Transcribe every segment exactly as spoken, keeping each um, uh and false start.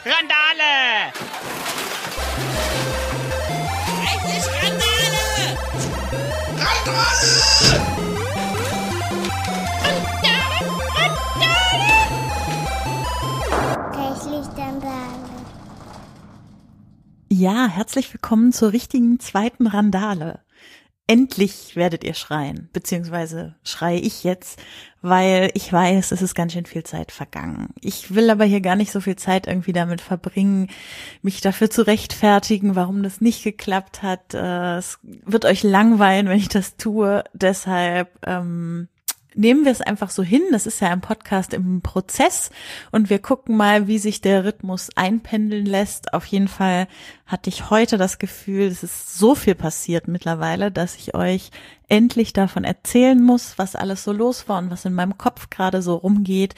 Randale! Endlich Randale! Randale! Ja, herzlich willkommen zur richtigen zweiten Randale. Endlich werdet ihr schreien, beziehungsweise schreie ich jetzt, weil ich weiß, es ist ganz schön viel Zeit vergangen. Ich will aber hier gar nicht so viel Zeit irgendwie damit verbringen, mich dafür zu rechtfertigen, warum das nicht geklappt hat. Es wird euch langweilen, wenn ich das tue. Deshalb ähm, nehmen wir es einfach so hin. Das ist ja ein Podcast im Prozess und wir gucken mal, wie sich der Rhythmus einpendeln lässt. Auf jeden Fall hatte ich heute das Gefühl, es ist so viel passiert mittlerweile, dass ich euch endlich davon erzählen muss, was alles so los war und was in meinem Kopf gerade so rumgeht.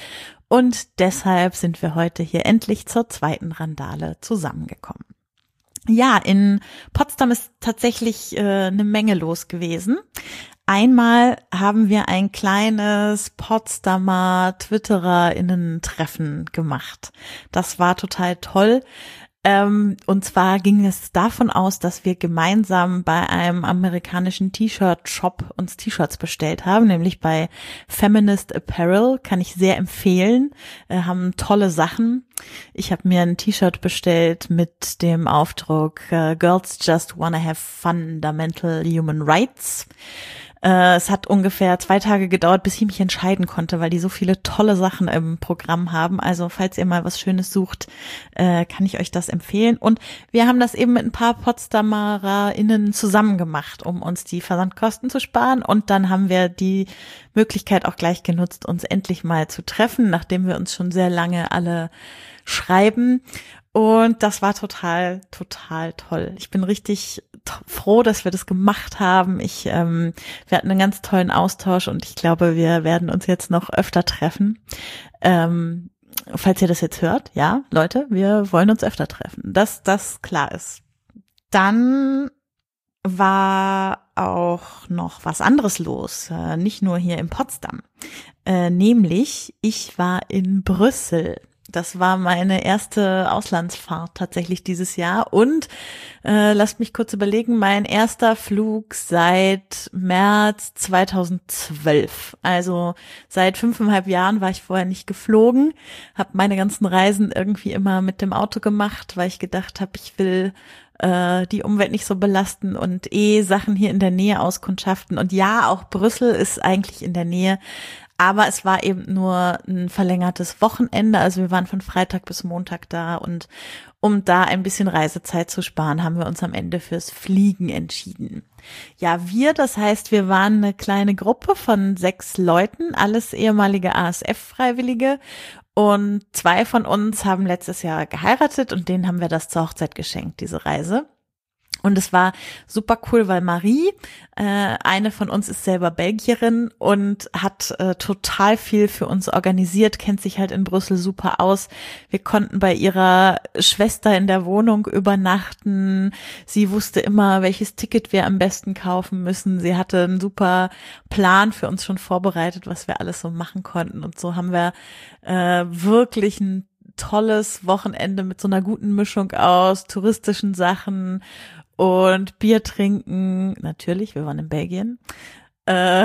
Und deshalb sind wir heute hier endlich zur zweiten Randale zusammengekommen. Ja, in Potsdam ist tatsächlich äh, eine Menge los gewesen. Einmal haben wir ein kleines Potsdamer TwittererInnen-Treffen gemacht. Das war total toll. Ähm, und zwar ging es davon aus, dass wir gemeinsam bei einem amerikanischen T-Shirt-Shop uns T-Shirts bestellt haben, nämlich bei Feminist Apparel. Kann ich sehr empfehlen. Äh, haben tolle Sachen. Ich habe mir ein T-Shirt bestellt mit dem Aufdruck uh, Girls Just Wanna Have Fundamental Human Rights. Äh, es hat ungefähr zwei Tage gedauert, bis ich mich entscheiden konnte, weil die so viele tolle Sachen im Programm haben. Also falls ihr mal was Schönes sucht, äh, kann ich euch das empfehlen. Und wir haben das eben mit ein paar PotsdamerInnen zusammen gemacht, um uns die Versandkosten zu sparen. Und dann haben wir die Möglichkeit auch gleich genutzt, uns endlich mal zu treffen, nachdem wir uns schon sehr lange alle schreiben. Und das war total, total toll. Ich bin richtig froh, dass wir das gemacht haben. Ich, ähm, wir hatten einen ganz tollen Austausch und ich glaube, wir werden uns jetzt noch öfter treffen. Ähm, falls ihr das jetzt hört, ja, Leute, wir wollen uns öfter treffen, dass das klar ist. Dann war auch noch was anderes los, äh, nicht nur hier in Potsdam, äh, nämlich ich war in Brüssel. Das war meine erste Auslandsfahrt tatsächlich dieses Jahr und äh, lasst mich kurz überlegen, mein erster Flug seit März zweitausendzwölf. Also seit fünfeinhalb Jahren war ich vorher nicht geflogen, habe meine ganzen Reisen irgendwie immer mit dem Auto gemacht, weil ich gedacht habe, ich will äh, die Umwelt nicht so belasten und eh Sachen hier in der Nähe auskundschaften. Und ja, auch Brüssel ist eigentlich in der Nähe. Aber es war eben nur ein verlängertes Wochenende, also wir waren von Freitag bis Montag da und um da ein bisschen Reisezeit zu sparen, haben wir uns am Ende fürs Fliegen entschieden. Ja, wir, das heißt, wir waren eine kleine Gruppe von sechs Leuten, alles ehemalige A S F-Freiwillige und zwei von uns haben letztes Jahr geheiratet und denen haben wir das zur Hochzeit geschenkt, diese Reise. Und es war super cool, weil Marie, äh, eine von uns ist selber Belgierin und hat äh, total viel für uns organisiert, kennt sich halt in Brüssel super aus. Wir konnten bei ihrer Schwester in der Wohnung übernachten. Sie wusste immer, welches Ticket wir am besten kaufen müssen. Sie hatte einen super Plan für uns schon vorbereitet, was wir alles so machen konnten. Und so haben wir äh, wirklich ein tolles Wochenende mit so einer guten Mischung aus touristischen Sachen und Bier trinken, natürlich, wir waren in Belgien, äh,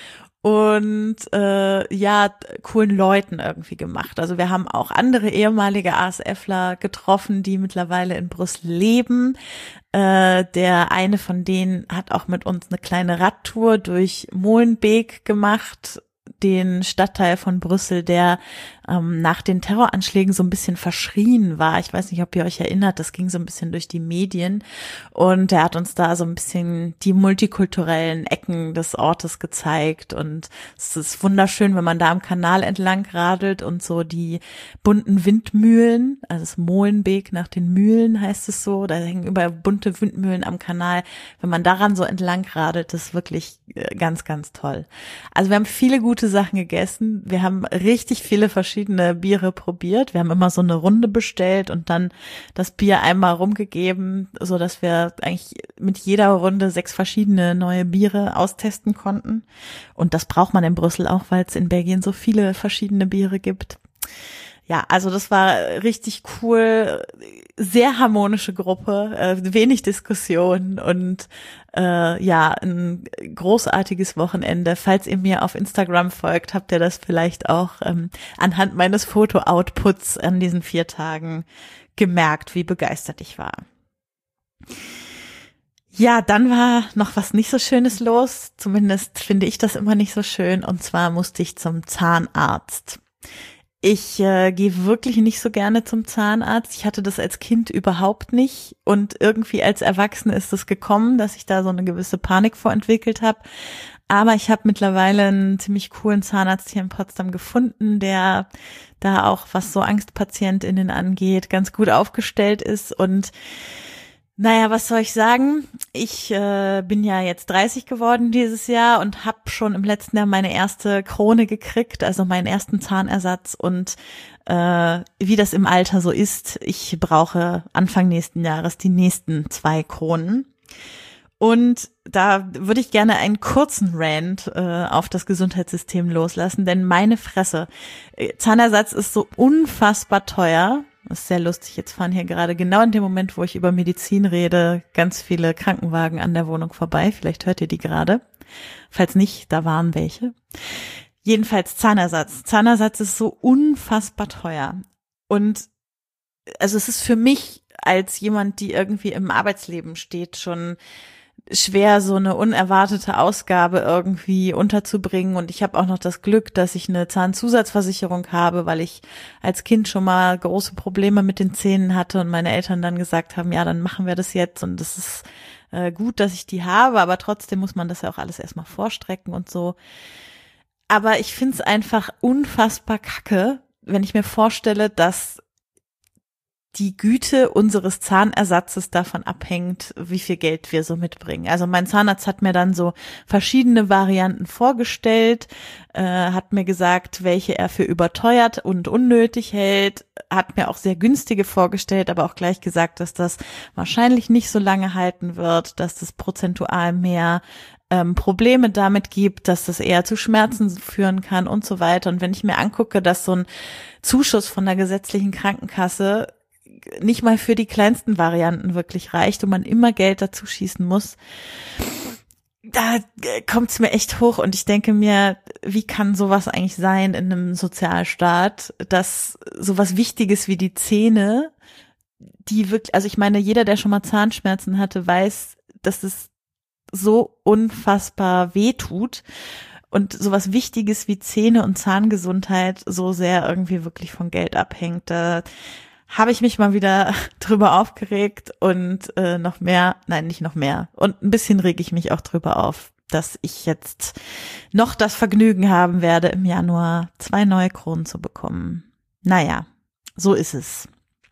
und äh, ja, coolen Leuten irgendwie gemacht. Also wir haben auch andere ehemalige ASFler getroffen, die mittlerweile in Brüssel leben. Äh, der eine von denen hat auch mit uns eine kleine Radtour durch Molenbeek gemacht, den Stadtteil von Brüssel, der ähm, nach den Terroranschlägen so ein bisschen verschrien war. Ich weiß nicht, ob ihr euch erinnert, das ging so ein bisschen durch die Medien und er hat uns da so ein bisschen die multikulturellen Ecken des Ortes gezeigt und es ist wunderschön, wenn man da am Kanal entlang radelt und so die bunten Windmühlen, also das Molenbeek nach den Mühlen heißt es so, da hängen überall bunte Windmühlen am Kanal. Wenn man daran so entlang radelt, das ist wirklich ganz, ganz toll. Also wir haben viele gute Sachen gegessen, wir haben richtig viele verschiedene Biere probiert. Wir haben immer so eine Runde bestellt und dann das Bier einmal rumgegeben, so dass wir eigentlich mit jeder Runde sechs verschiedene neue Biere austesten konnten. Und das braucht man in Brüssel auch, weil es in Belgien so viele verschiedene Biere gibt. ja, also das war richtig cool, sehr harmonische Gruppe, äh, wenig Diskussion und äh, ja, ein großartiges Wochenende. Falls ihr mir auf Instagram folgt, habt ihr das vielleicht auch ähm, anhand meines Foto-Outputs an diesen vier Tagen gemerkt, wie begeistert ich war. Ja, dann war noch was nicht so Schönes los, zumindest finde ich das immer nicht so schön, und zwar musste ich zum Zahnarzt. Ich äh, gehe wirklich nicht so gerne zum Zahnarzt. Ich hatte das als Kind überhaupt nicht und irgendwie als Erwachsene ist es gekommen, dass ich da so eine gewisse Panik vorentwickelt habe. Aber ich habe mittlerweile einen ziemlich coolen Zahnarzt hier in Potsdam gefunden, der da auch, was so AngstpatientInnen angeht, ganz gut aufgestellt ist. Und naja, was soll ich sagen? Ich äh, bin ja jetzt dreißig geworden dieses Jahr und habe schon im letzten Jahr meine erste Krone gekriegt, also meinen ersten Zahnersatz. Und äh, wie das im Alter so ist, ich brauche Anfang nächsten Jahres die nächsten zwei Kronen. Und da würde ich gerne einen kurzen Rant äh, auf das Gesundheitssystem loslassen, denn meine Fresse, Zahnersatz ist so unfassbar teuer. Das ist sehr lustig, jetzt fahren hier gerade genau in dem Moment, wo ich über Medizin rede, ganz viele Krankenwagen an der Wohnung vorbei. Vielleicht hört ihr die gerade. Falls nicht, da waren welche. Jedenfalls Zahnersatz. Zahnersatz ist so unfassbar teuer. Und also es ist für mich als jemand, die irgendwie im Arbeitsleben steht, schon schwer, so eine unerwartete Ausgabe irgendwie unterzubringen. Und ich habe auch noch das Glück, dass ich eine Zahnzusatzversicherung habe, weil ich als Kind schon mal große Probleme mit den Zähnen hatte und meine Eltern dann gesagt haben, ja, dann machen wir das jetzt. Und das ist äh, gut, dass ich die habe, aber trotzdem muss man das ja auch alles erstmal vorstrecken und so. Aber ich finde es einfach unfassbar kacke, wenn ich mir vorstelle, dass die Güte unseres Zahnersatzes davon abhängt, wie viel Geld wir so mitbringen. Also mein Zahnarzt hat mir dann so verschiedene Varianten vorgestellt, äh, hat mir gesagt, welche er für überteuert und unnötig hält, hat mir auch sehr günstige vorgestellt, aber auch gleich gesagt, dass das wahrscheinlich nicht so lange halten wird, dass das prozentual mehr ähm, Probleme damit gibt, dass das eher zu Schmerzen führen kann und so weiter. Und wenn ich mir angucke, dass so ein Zuschuss von der gesetzlichen Krankenkasse nicht mal für die kleinsten Varianten wirklich reicht und man immer Geld dazu schießen muss, da kommt's mir echt hoch und ich denke mir, wie kann sowas eigentlich sein in einem Sozialstaat, dass sowas Wichtiges wie die Zähne, die wirklich, also ich meine, jeder, der schon mal Zahnschmerzen hatte, weiß, dass es so unfassbar weh tut und sowas Wichtiges wie Zähne und Zahngesundheit so sehr irgendwie wirklich von Geld abhängt. Da habe ich mich mal wieder drüber aufgeregt und äh, noch mehr, nein, nicht noch mehr. Und ein bisschen rege ich mich auch drüber auf, dass ich jetzt noch das Vergnügen haben werde, im Januar zwei neue Kronen zu bekommen. Naja, so ist es.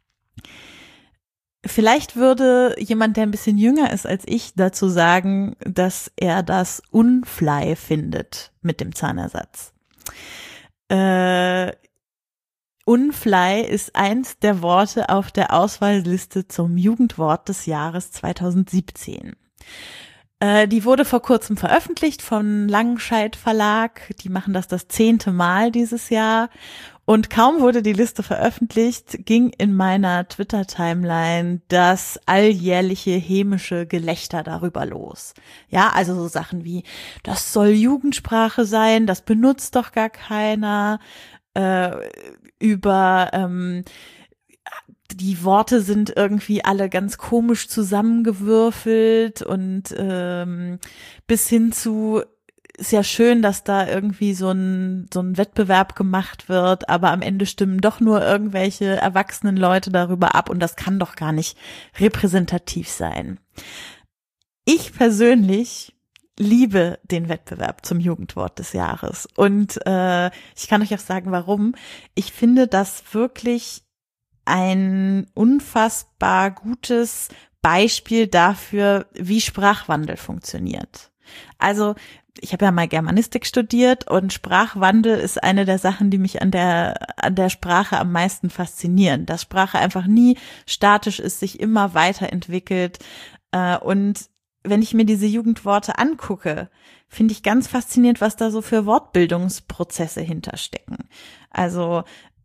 Vielleicht würde jemand, der ein bisschen jünger ist als ich, dazu sagen, dass er das unfly findet mit dem Zahnersatz. Äh, Unfly ist eins der Worte auf der Auswahlliste zum Jugendwort des Jahres zweitausendsiebzehn. Äh, die wurde vor kurzem veröffentlicht von Langenscheidt Verlag. Die machen das das zehnte Mal dieses Jahr. Und kaum wurde die Liste veröffentlicht, ging in meiner Twitter-Timeline das alljährliche hämische Gelächter darüber los. Ja, also so Sachen wie, das soll Jugendsprache sein, das benutzt doch gar keiner. Äh, über ähm, die Worte sind irgendwie alle ganz komisch zusammengewürfelt und ähm, bis hin zu, ist ja schön, dass da irgendwie so ein so ein Wettbewerb gemacht wird, aber am Ende stimmen doch nur irgendwelche erwachsenen Leute darüber ab und das kann doch gar nicht repräsentativ sein. Ich persönlich liebe den Wettbewerb zum Jugendwort des Jahres und äh, ich kann euch auch sagen, warum. Ich finde das wirklich ein unfassbar gutes Beispiel dafür, wie Sprachwandel funktioniert. Also ich habe ja mal Germanistik studiert und Sprachwandel ist eine der Sachen, die mich an der an der Sprache am meisten faszinieren. Dass Sprache einfach nie statisch ist, sich immer weiterentwickelt äh, und wenn ich mir diese Jugendworte angucke, finde ich ganz faszinierend, was da so für Wortbildungsprozesse hinterstecken. Also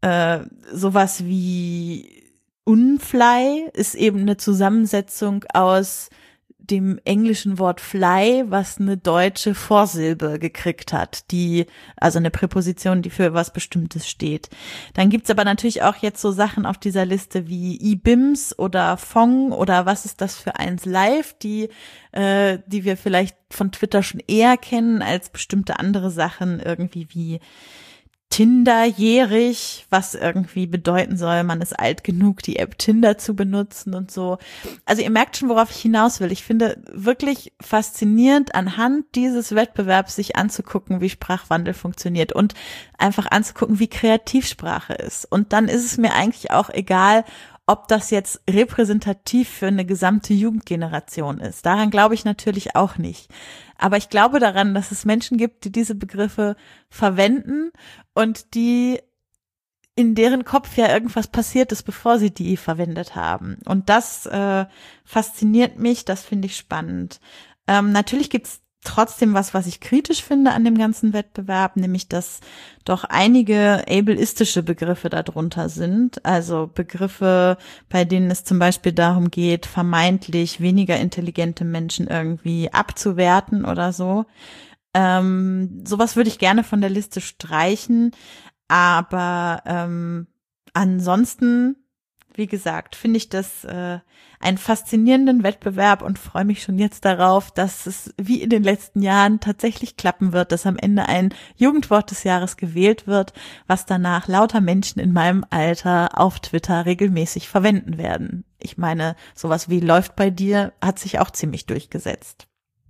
äh, sowas wie Unfly ist eben eine Zusammensetzung aus dem englischen Wort fly, was eine deutsche Vorsilbe gekriegt hat, die, also eine Präposition, die für was Bestimmtes steht. Dann gibt's aber natürlich auch jetzt so Sachen auf dieser Liste wie I-Bims oder Fong oder was ist das für eins live, die, äh, die wir vielleicht von Twitter schon eher kennen als bestimmte andere Sachen, irgendwie wie Tinderjährig, was irgendwie bedeuten soll, man ist alt genug, die App Tinder zu benutzen und so. Also ihr merkt schon, worauf ich hinaus will. Ich finde wirklich faszinierend, anhand dieses Wettbewerbs sich anzugucken, wie Sprachwandel funktioniert und einfach anzugucken, wie kreativ Sprache ist. Und dann ist es mir eigentlich auch egal, ob das jetzt repräsentativ für eine gesamte Jugendgeneration ist. Daran glaube ich natürlich auch nicht. Aber ich glaube daran, dass es Menschen gibt, die diese Begriffe verwenden und die in deren Kopf ja irgendwas passiert ist, bevor sie die verwendet haben. Und das äh, fasziniert mich, das finde ich spannend. Ähm, natürlich gibt's trotzdem was, was ich kritisch finde an dem ganzen Wettbewerb, nämlich dass doch einige ableistische Begriffe darunter sind, also Begriffe, bei denen es zum Beispiel darum geht, vermeintlich weniger intelligente Menschen irgendwie abzuwerten oder so. Ähm, sowas würde ich gerne von der Liste streichen, aber ähm, ansonsten, wie gesagt, finde ich das äh, einen faszinierenden Wettbewerb und freue mich schon jetzt darauf, dass es wie in den letzten Jahren tatsächlich klappen wird, dass am Ende ein Jugendwort des Jahres gewählt wird, was danach lauter Menschen in meinem Alter auf Twitter regelmäßig verwenden werden. Ich meine, sowas wie läuft bei dir hat sich auch ziemlich durchgesetzt.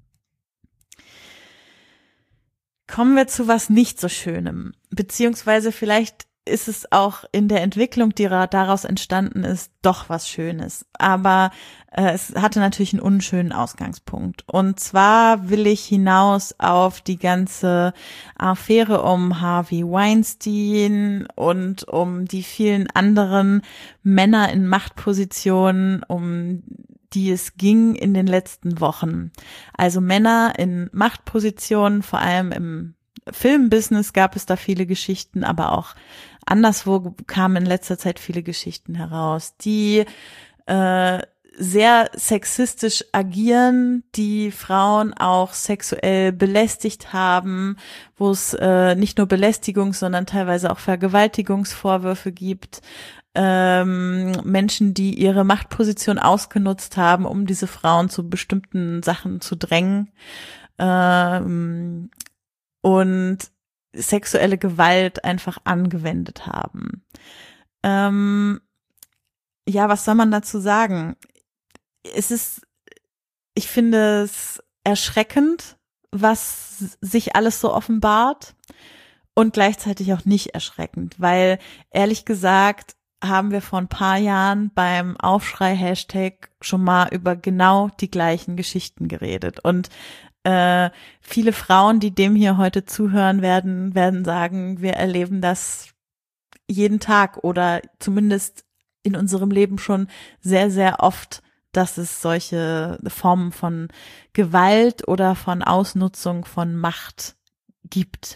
Kommen wir zu was nicht so Schönem, beziehungsweise vielleicht ist es auch in der Entwicklung, die daraus entstanden ist, doch was Schönes. Aber äh, es hatte natürlich einen unschönen Ausgangspunkt. Und zwar will ich hinaus auf die ganze Affäre um Harvey Weinstein und um die vielen anderen Männer in Machtpositionen, um die es ging in den letzten Wochen. Also Männer in Machtpositionen, vor allem im Filmbusiness gab es da viele Geschichten, aber auch anderswo kamen in letzter Zeit viele Geschichten heraus, die äh, sehr sexistisch agieren, die Frauen auch sexuell belästigt haben, wo es äh, nicht nur Belästigungs-, sondern teilweise auch Vergewaltigungsvorwürfe gibt. Ähm, Menschen, die ihre Machtposition ausgenutzt haben, um diese Frauen zu bestimmten Sachen zu drängen. Ähm, und sexuelle Gewalt einfach angewendet haben. Ähm, ja, was soll man dazu sagen? Es ist, ich finde es erschreckend, was sich alles so offenbart und gleichzeitig auch nicht erschreckend, weil ehrlich gesagt haben wir vor ein paar Jahren beim Aufschrei-Hashtag schon mal über genau die gleichen Geschichten geredet und Äh, viele Frauen, die dem hier heute zuhören werden, werden sagen, wir erleben das jeden Tag oder zumindest in unserem Leben schon sehr, sehr oft, dass es solche Formen von Gewalt oder von Ausnutzung von Macht gibt.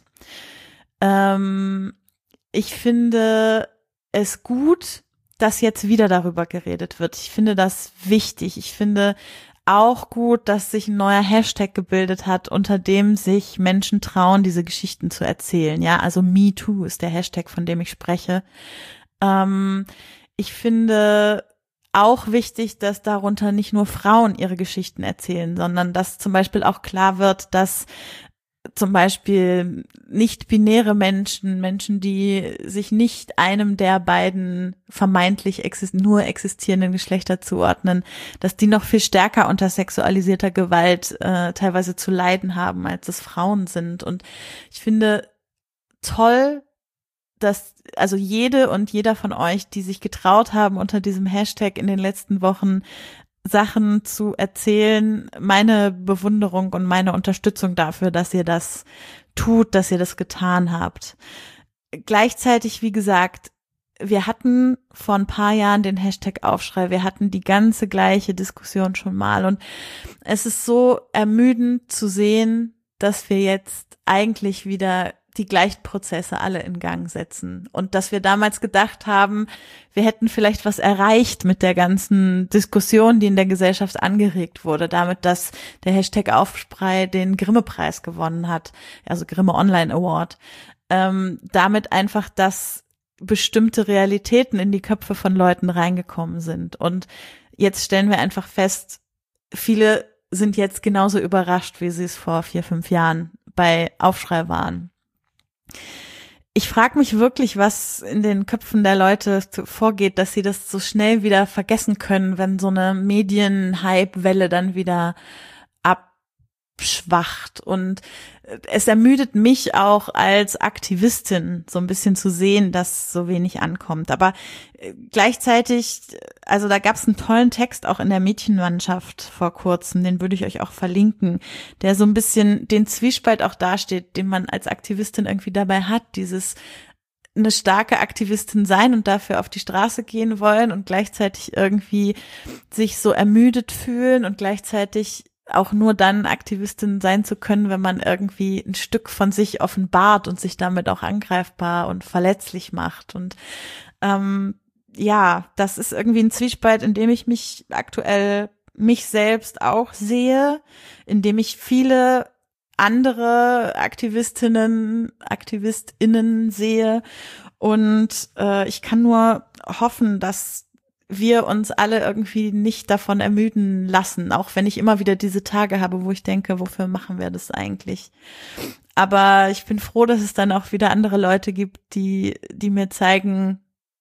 Ähm, ich finde es gut, dass jetzt wieder darüber geredet wird. Ich finde das wichtig. Ich finde auch gut, dass sich ein neuer Hashtag gebildet hat, unter dem sich Menschen trauen, diese Geschichten zu erzählen. Ja, also MeToo ist der Hashtag, von dem ich spreche. Ähm, ich finde auch wichtig, dass darunter nicht nur Frauen ihre Geschichten erzählen, sondern dass zum Beispiel auch klar wird, dass zum Beispiel nicht-binäre Menschen, Menschen, die sich nicht einem der beiden vermeintlich exist- nur existierenden Geschlechter zuordnen, dass die noch viel stärker unter sexualisierter Gewalt äh, teilweise zu leiden haben, als es Frauen sind. Und ich finde toll, dass also jede und jeder von euch, die sich getraut haben, unter diesem Hashtag in den letzten Wochen Sachen zu erzählen, meine Bewunderung und meine Unterstützung dafür, dass ihr das tut, dass ihr das getan habt. Gleichzeitig, wie gesagt, wir hatten vor ein paar Jahren den Hashtag Aufschrei, wir hatten die ganze gleiche Diskussion schon mal und es ist so ermüdend zu sehen, dass wir jetzt eigentlich wieder die gleichen Prozesse alle in Gang setzen. Und dass wir damals gedacht haben, wir hätten vielleicht was erreicht mit der ganzen Diskussion, die in der Gesellschaft angeregt wurde, damit, dass der Hashtag Aufschrei den Grimme-Preis gewonnen hat, also Grimme Online Award. Ähm, damit einfach, dass bestimmte Realitäten in die Köpfe von Leuten reingekommen sind. Und jetzt stellen wir einfach fest, viele sind jetzt genauso überrascht, wie sie es vor vier, fünf Jahren bei Aufschrei waren. Ich frage mich wirklich, was in den Köpfen der Leute vorgeht, dass sie das so schnell wieder vergessen können, wenn so eine Medien-Hype-Welle dann wieder abschwacht. Und es ermüdet mich auch als Aktivistin, so ein bisschen zu sehen, dass so wenig ankommt. Aber gleichzeitig, also da gab es einen tollen Text auch in der Mädchenmannschaft vor kurzem, den würde ich euch auch verlinken, der so ein bisschen den Zwiespalt auch dasteht, den man als Aktivistin irgendwie dabei hat, dieses eine starke Aktivistin sein und dafür auf die Straße gehen wollen und gleichzeitig irgendwie sich so ermüdet fühlen und gleichzeitig auch nur dann Aktivistin sein zu können, wenn man irgendwie ein Stück von sich offenbart und sich damit auch angreifbar und verletzlich macht. Und ähm, ja, das ist irgendwie ein Zwiespalt, in dem ich mich aktuell mich selbst auch sehe, in dem ich viele andere Aktivistinnen, AktivistInnen sehe. Und äh, ich kann nur hoffen, dass wir uns alle irgendwie nicht davon ermüden lassen, auch wenn ich immer wieder diese Tage habe, wo ich denke, wofür machen wir das eigentlich? Aber ich bin froh, dass es dann auch wieder andere Leute gibt, die die mir zeigen,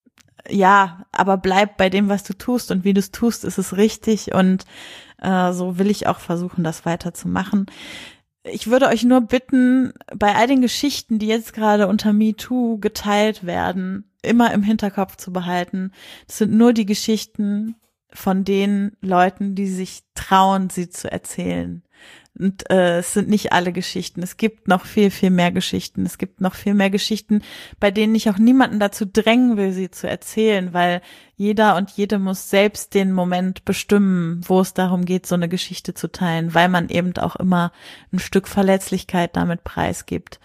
ja, aber bleib bei dem, was du tust und wie du es tust, ist es richtig und äh, so will ich auch versuchen, das weiterzumachen. Ich würde euch nur bitten, bei all den Geschichten, die jetzt gerade unter MeToo geteilt werden, immer im Hinterkopf zu behalten. Das sind nur die Geschichten von den Leuten, die sich trauen, sie zu erzählen. Und äh, es sind nicht alle Geschichten. Es gibt noch viel, viel mehr Geschichten. Es gibt noch viel mehr Geschichten, bei denen ich auch niemanden dazu drängen will, sie zu erzählen, weil jeder und jede muss selbst den Moment bestimmen, wo es darum geht, so eine Geschichte zu teilen, weil man eben auch immer ein Stück Verletzlichkeit damit preisgibt.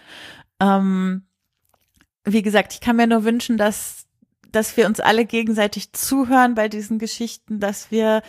Ähm, Wie gesagt, ich kann mir nur wünschen, dass, dass wir uns alle gegenseitig zuhören bei diesen Geschichten, dass wir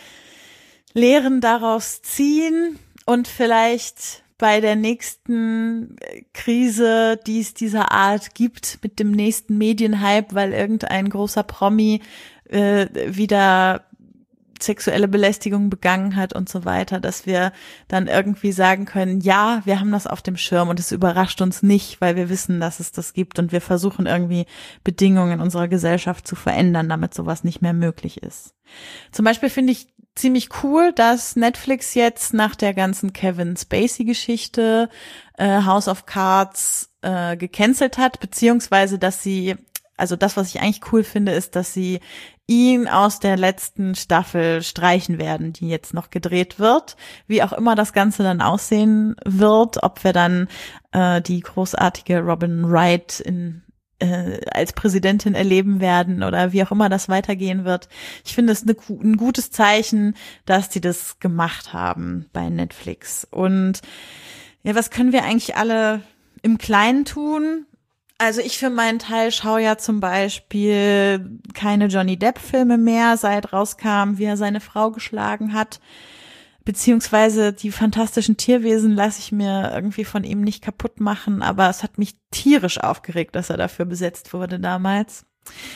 Lehren daraus ziehen und vielleicht bei der nächsten Krise, die es dieser Art gibt, mit dem nächsten Medienhype, weil irgendein großer Promi äh, wieder sexuelle Belästigung begangen hat und so weiter, dass wir dann irgendwie sagen können, ja, wir haben das auf dem Schirm und es überrascht uns nicht, weil wir wissen, dass es das gibt und wir versuchen irgendwie Bedingungen in unserer Gesellschaft zu verändern, damit sowas nicht mehr möglich ist. Zum Beispiel finde ich ziemlich cool, dass Netflix jetzt nach der ganzen Kevin Spacey-Geschichte äh, House of Cards äh, gecancelt hat, beziehungsweise dass sie, also das, was ich eigentlich cool finde, ist, dass sie ihn aus der letzten Staffel streichen werden, die jetzt noch gedreht wird. Wie auch immer das Ganze dann aussehen wird, ob wir dann äh, die großartige Robin Wright in äh, als Präsidentin erleben werden oder wie auch immer das weitergehen wird. Ich finde es eine, ein gutes Zeichen, dass die das gemacht haben bei Netflix. Und ja, was können wir eigentlich alle im Kleinen tun? Also ich für meinen Teil schaue ja zum Beispiel keine Johnny Depp-Filme mehr, seit rauskam, wie er seine Frau geschlagen hat. Beziehungsweise die fantastischen Tierwesen lasse ich mir irgendwie von ihm nicht kaputt machen, aber es hat mich tierisch aufgeregt, dass er dafür besetzt wurde damals.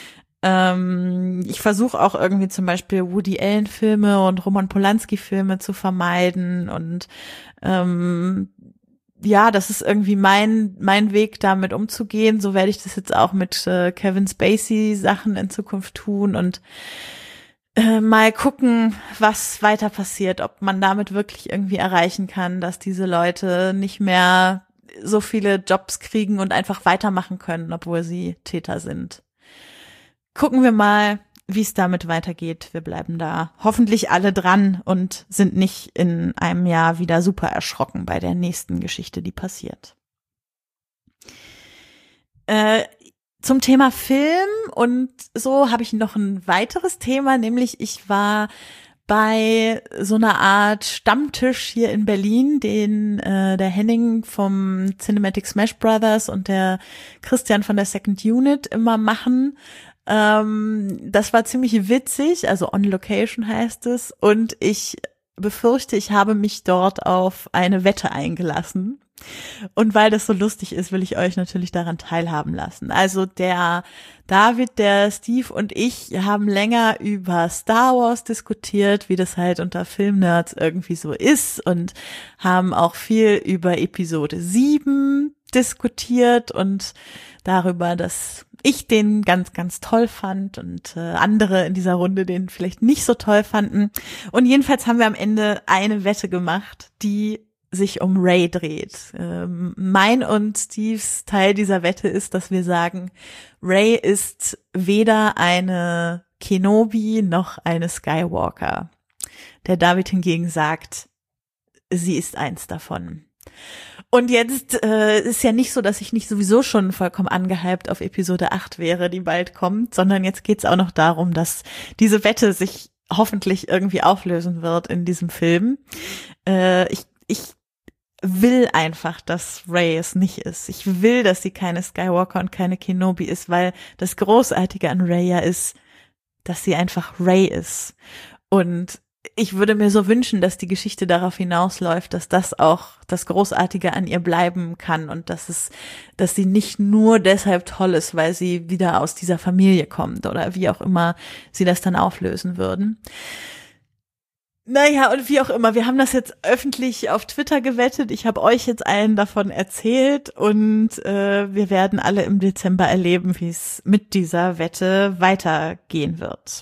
Ähm, ich versuche auch irgendwie zum Beispiel Woody Allen-Filme und Roman Polanski-Filme zu vermeiden und ähm, ja, das ist irgendwie mein mein Weg, damit umzugehen. So werde ich das jetzt auch mit äh, Kevin Spacey Sachen in Zukunft tun und äh, mal gucken, was weiter passiert, ob man damit wirklich irgendwie erreichen kann, dass diese Leute nicht mehr so viele Jobs kriegen und einfach weitermachen können, obwohl sie Täter sind. Gucken wir mal, wie es damit weitergeht. Wir bleiben da hoffentlich alle dran und sind nicht in einem Jahr wieder super erschrocken bei der nächsten Geschichte, die passiert. Äh, zum Thema Film und so habe ich noch ein weiteres Thema, nämlich ich war bei so einer Art Stammtisch hier in Berlin, den äh, der Henning vom Cinematic Smash Brothers und der Christian von der Second Unit immer machen. Ähm, das war ziemlich witzig, also on location heißt es, und ich befürchte, ich habe mich dort auf eine Wette eingelassen. Und weil das so lustig ist, will ich euch natürlich daran teilhaben lassen. Also der David, der Steve und ich haben länger über Star Wars diskutiert, wie das halt unter Filmnerds irgendwie so ist, und haben auch viel über Episode sieben diskutiert und darüber, dass ich den ganz, ganz toll fand und äh, andere in dieser Runde den vielleicht nicht so toll fanden. Und jedenfalls haben wir am Ende eine Wette gemacht, die sich um Rey dreht. Ähm, mein und Steves Teil dieser Wette ist, dass wir sagen, Rey ist weder eine Kenobi noch eine Skywalker. Der David hingegen sagt, sie ist eins davon. Und jetzt äh, ist ja nicht so, dass ich nicht sowieso schon vollkommen angehypt auf Episode acht wäre, die bald kommt, sondern jetzt geht's auch noch darum, dass diese Wette sich hoffentlich irgendwie auflösen wird in diesem Film. Äh, ich ich will einfach, dass Rey es nicht ist. Ich will, dass sie keine Skywalker und keine Kenobi ist, weil das Großartige an Rey ja ist, dass sie einfach Rey ist. Und ich würde mir so wünschen, dass die Geschichte darauf hinausläuft, dass das auch das Großartige an ihr bleiben kann und dass es, dass sie nicht nur deshalb toll ist, weil sie wieder aus dieser Familie kommt oder wie auch immer sie das dann auflösen würden. Naja, und wie auch immer, wir haben das jetzt öffentlich auf Twitter gewettet. Ich habe euch jetzt allen davon erzählt und äh, wir werden alle im Dezember erleben, wie es mit dieser Wette weitergehen wird.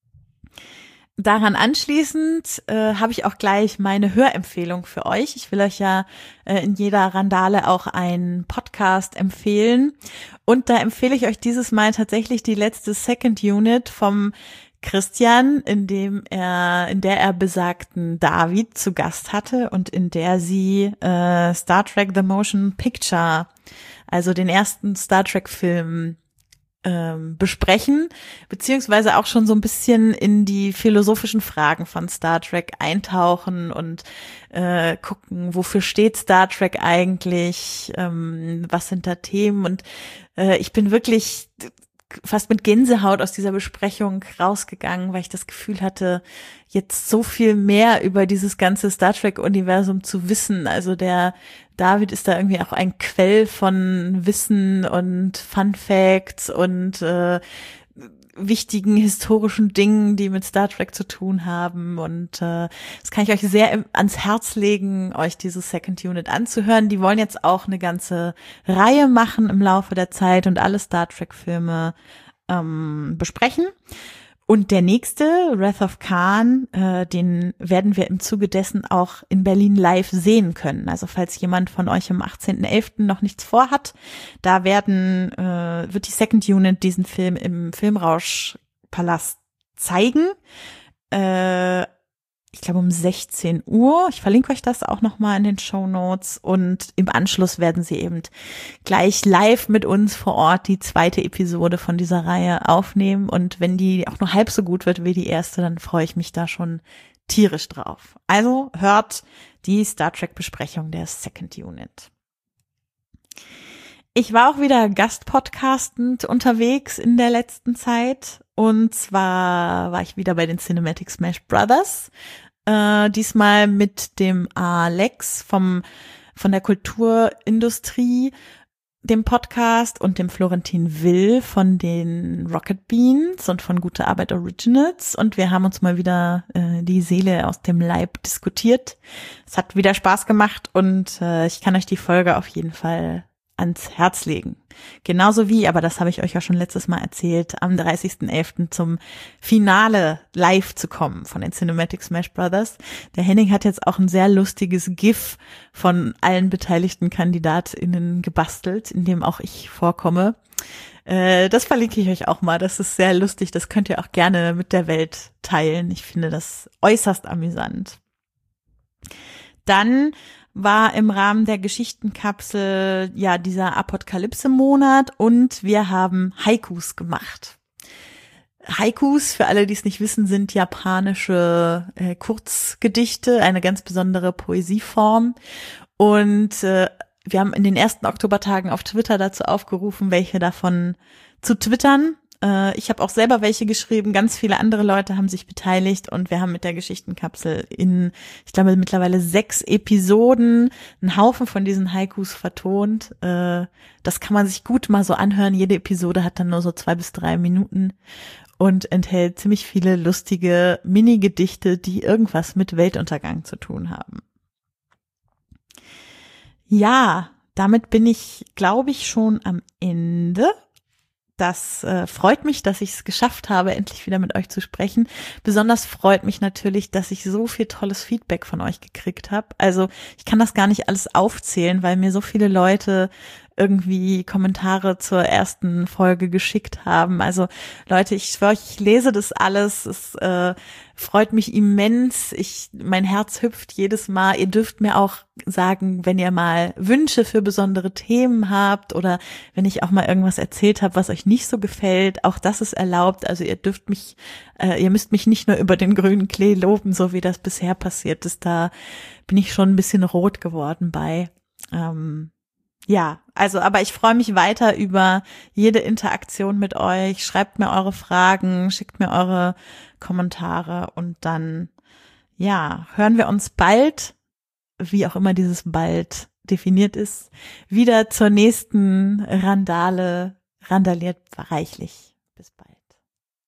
Daran anschließend äh, habe ich auch gleich meine Hörempfehlung für euch. Ich will euch ja äh, in jeder Randale auch einen Podcast empfehlen. Und da empfehle ich euch dieses Mal tatsächlich die letzte Second Unit vom Christian, in dem er, in der er besagten David zu Gast hatte und in der sie äh, Star Trek The Motion Picture, also den ersten Star Trek Film, ähm, besprechen, beziehungsweise auch schon so ein bisschen in die philosophischen Fragen von Star Trek eintauchen und äh, gucken, wofür steht Star Trek eigentlich, ähm, was sind da Themen, und äh, ich bin wirklich fast mit Gänsehaut aus dieser Besprechung rausgegangen, weil ich das Gefühl hatte, jetzt so viel mehr über dieses ganze Star Trek-Universum zu wissen. Also der David ist da irgendwie auch ein Quell von Wissen und Fun Facts und äh, wichtigen historischen Dingen, die mit Star Trek zu tun haben, und äh, das kann ich euch sehr ans Herz legen, euch diese Second Unit anzuhören. Die wollen jetzt auch eine ganze Reihe machen im Laufe der Zeit und alle Star Trek Filme ähm, besprechen. Und der nächste, Wrath of Khan, äh, den werden wir im Zuge dessen auch in Berlin live sehen können. Also falls jemand von euch am achtzehnten elften noch nichts vorhat, da werden äh, wird die Second Unit diesen Film im Filmrauschpalast zeigen. Äh, ich glaube um sechzehn Uhr. Ich verlinke euch das auch nochmal in den Shownotes. Und im Anschluss werden sie eben gleich live mit uns vor Ort die zweite Episode von dieser Reihe aufnehmen. Und wenn die auch nur halb so gut wird wie die erste, dann freue ich mich da schon tierisch drauf. Also hört die Star Trek Besprechung der Second Unit. Ich war auch wieder gastpodcastend unterwegs in der letzten Zeit. Und zwar war ich wieder bei den Cinematic Smash Brothers. Äh, diesmal mit dem Alex vom von der Kulturindustrie, dem Podcast, und dem Florentin Will von den Rocket Beans und von Gute Arbeit Originals. Und wir haben uns mal wieder äh, die Seele aus dem Leib diskutiert. Es hat wieder Spaß gemacht und äh, ich kann euch die Folge auf jeden Fall ans Herz legen. Genauso wie, aber das habe ich euch ja schon letztes Mal erzählt, am dreißigsten elften zum Finale live zu kommen von den Cinematic Smash Brothers. Der Henning hat jetzt auch ein sehr lustiges GIF von allen beteiligten KandidatInnen gebastelt, in dem auch ich vorkomme. Äh, das verlinke ich euch auch mal. Das ist sehr lustig. Das könnt ihr auch gerne mit der Welt teilen. Ich finde das äußerst amüsant. Dann war im Rahmen der Geschichtenkapsel ja dieser Apokalypse-Monat und wir haben Haikus gemacht. Haikus, für alle, die es nicht wissen, sind japanische äh, Kurzgedichte, eine ganz besondere Poesieform. Und äh, wir haben in den ersten Oktobertagen auf Twitter dazu aufgerufen, welche davon zu twittern. Äh, ich habe auch selber welche geschrieben, ganz viele andere Leute haben sich beteiligt und wir haben mit der Geschichtenkapsel in, ich glaube, mittlerweile sechs Episoden einen Haufen von diesen Haikus vertont. Äh, das kann man sich gut mal so anhören. Jede Episode hat dann nur so zwei bis drei Minuten und enthält ziemlich viele lustige Mini-Gedichte, die irgendwas mit Weltuntergang zu tun haben. Ja, damit bin ich, glaube ich, schon am Ende. Das äh, freut mich, dass ich es geschafft habe, endlich wieder mit euch zu sprechen. Besonders freut mich natürlich, dass ich so viel tolles Feedback von euch gekriegt habe. Also ich kann das gar nicht alles aufzählen, weil mir so viele Leute irgendwie Kommentare zur ersten Folge geschickt haben. Also Leute, ich schwöre, ich lese das alles. Es äh, freut mich immens. Ich, mein Herz hüpft jedes Mal. Ihr dürft mir auch sagen, wenn ihr mal Wünsche für besondere Themen habt oder wenn ich auch mal irgendwas erzählt habe, was euch nicht so gefällt. Auch das ist erlaubt. Also ihr dürft mich, äh, ihr müsst mich nicht nur über den grünen Klee loben, so wie das bisher passiert ist. Da bin ich schon ein bisschen rot geworden bei. Ähm, Ja, also, aber ich freue mich weiter über jede Interaktion mit euch. Schreibt mir eure Fragen, schickt mir eure Kommentare und dann, ja, hören wir uns bald, wie auch immer dieses bald definiert ist, wieder zur nächsten Randale. Randaliert reichlich. Bis bald.